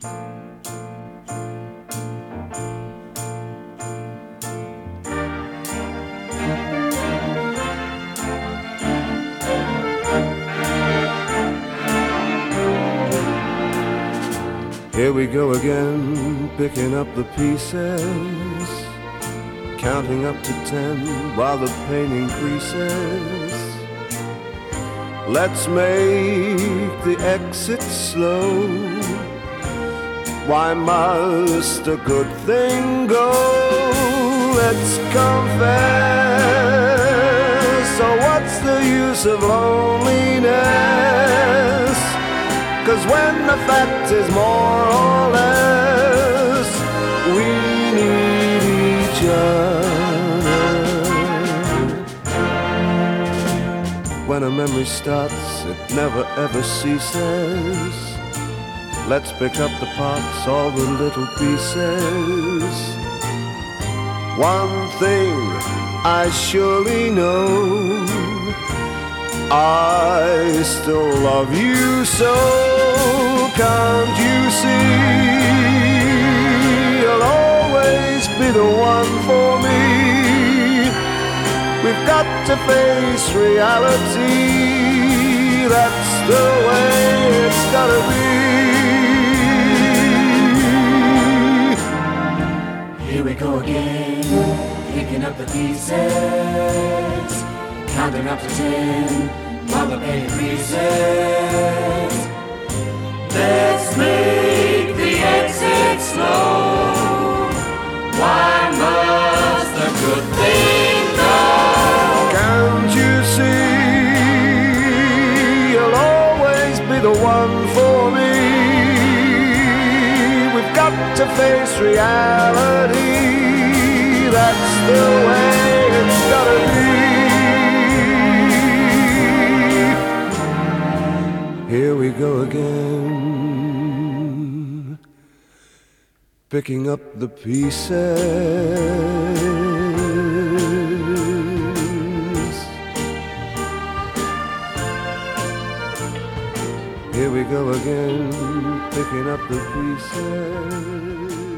Here we go again, picking up the pieces, counting up to 10 while the pain increases. Let's make the exit slow. Why must a good thing go? Let's confess. So what's the use of loneliness? 'Cause when the fact is more or less, we need each other. When a memory starts, it never ever ceases. Let's pick up the parts, all the little pieces. One thing I surely know, I still love you so. Can't you see? You'll always be the one for me. We've got to face reality. That's the way it's gotta be. Here we go again, picking up the pieces, counting up to 10 while the pain increases. Let's make the exit slow. Why must the good thing go? Can't you see? You'll always be the one for me. We've got to face reality. That's the way it's gotta be. Here we go again, picking up the pieces. Here we go again, picking up the pieces.